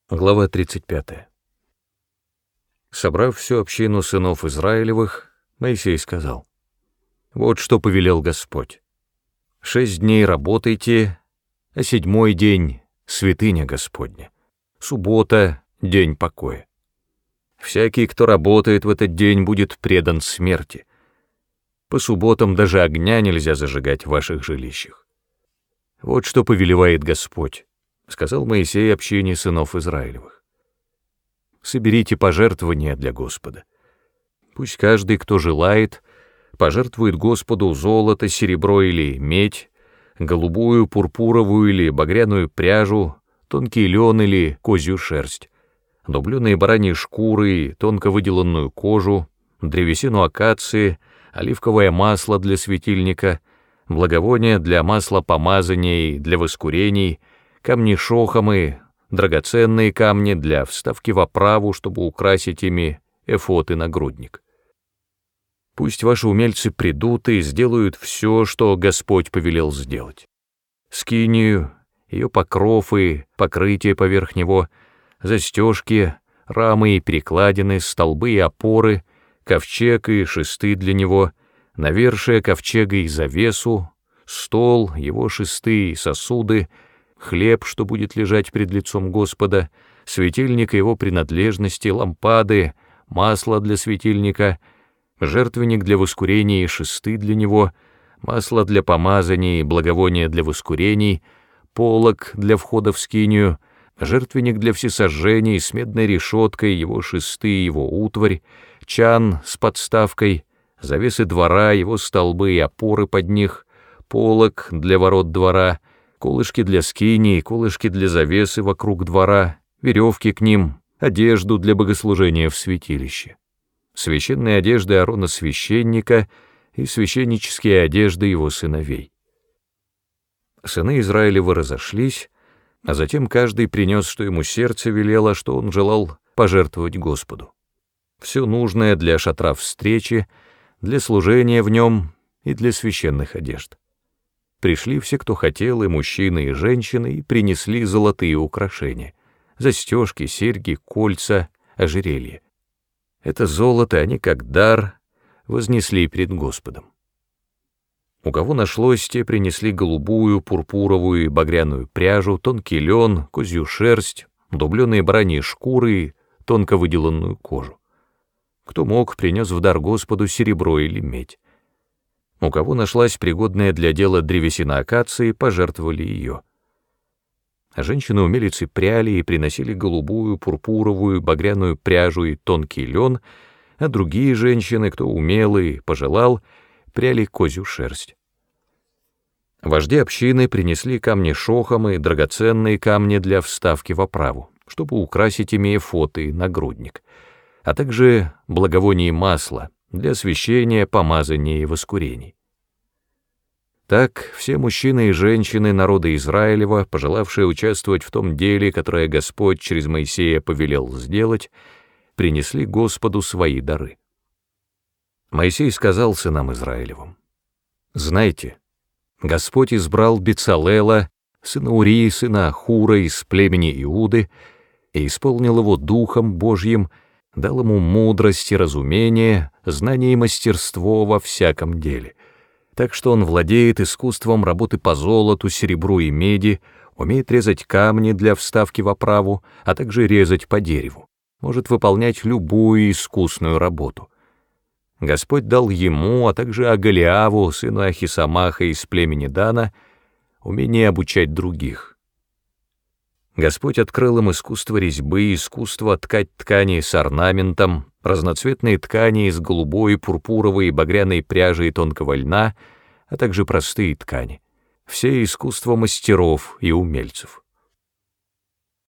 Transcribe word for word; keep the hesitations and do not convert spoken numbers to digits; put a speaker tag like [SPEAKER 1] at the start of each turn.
[SPEAKER 1] Глава тридцать пятая. Собрав всю общину сынов Израилевых, Моисей сказал: «Вот что повелел Господь. Шесть дней работайте, а седьмой день — святыня Господня, суббота — день покоя. Всякий, кто работает в этот день, будет предан смерти. По субботам даже огня нельзя зажигать в ваших жилищах. Вот что повелевает Господь», — сказал Моисей общине сынов Израилевых. «Соберите пожертвования для Господа. Пусть каждый, кто желает, пожертвует Господу золото, серебро или медь, голубую, пурпуровую или багряную пряжу, тонкий лен или козью шерсть, дубленые бараньи шкуры, тонко выделанную кожу, древесину акации, оливковое масло для светильника, благовония для масла помазания и для воскурений, камни шохамы, драгоценные камни для вставки в оправу, чтобы украсить ими эфод и нагрудник. Пусть ваши умельцы придут и сделают все, что Господь повелел сделать. Скинию, ее покров и покрытие поверх него, застежки, рамы и перекладины, столбы и опоры, ковчег и шесты для него, навершие ковчега и завесу, стол, его шесты и сосуды, хлеб, что будет лежать пред лицом Господа, светильник и его принадлежности, лампады, масло для светильника, жертвенник для воскурения и шесты для него, масло для помазания и благовония для воскурений, полог для входа в скинию, жертвенник для всесожжений с медной решеткой, его шесты и его утварь, чан с подставкой, завесы двора, его столбы и опоры под них, полог для ворот двора, колышки для скинии, колышки для завесы вокруг двора, веревки к ним, одежду для богослужения в святилище, священные одежды Аарона священника и священнические одежды его сыновей». Сыны Израилевы разошлись, а затем каждый принес, что ему сердце велело, что он желал пожертвовать Господу. Все нужное для шатра встречи, для служения в нем и для священных одежд. Пришли все, кто хотел, и мужчины, и женщины, и принесли золотые украшения, застежки, серьги, кольца, ожерелья. Это золото они, как дар, вознесли пред Господом. У кого нашлось, те принесли голубую, пурпуровую и багряную пряжу, тонкий лен, козью шерсть, дубленые бараньи шкуры и тонко выделанную кожу. Кто мог, принес в дар Господу серебро или медь. У кого нашлась пригодная для дела древесина акации, пожертвовали ее. А женщины-умелицы пряли и приносили голубую, пурпуровую, багряную пряжу и тонкий лен, а другие женщины, кто умел и пожелал, пряли козью шерсть. Вожди общины принесли камни шохамы и драгоценные камни для вставки в оправу, чтобы украсить ими эфод и нагрудник, а также благовоние и масло для освящения, помазания и воскурений. Так все мужчины и женщины народа Израилева, пожелавшие участвовать в том деле, которое Господь через Моисея повелел сделать, принесли Господу свои дары. Моисей сказал сынам Израилевым: «Знайте, Господь избрал Бецалела, сына Урии, сына Ахура из племени Иуды, и исполнил его Духом Божьим, дал ему мудрость и разумение, знание и мастерство во всяком деле, так что он владеет искусством работы по золоту, серебру и меди, умеет резать камни для вставки в оправу, а также резать по дереву, может выполнять любую искусную работу. Господь дал ему, а также Агалиаву, сыну Ахисамаха из племени Дана, умение обучать других. Господь открыл им искусство резьбы, искусство ткать ткани с орнаментом, разноцветные ткани из голубой, пурпуровой, багряной пряжи и тонкого льна, а также простые ткани, все искусства мастеров и умельцев.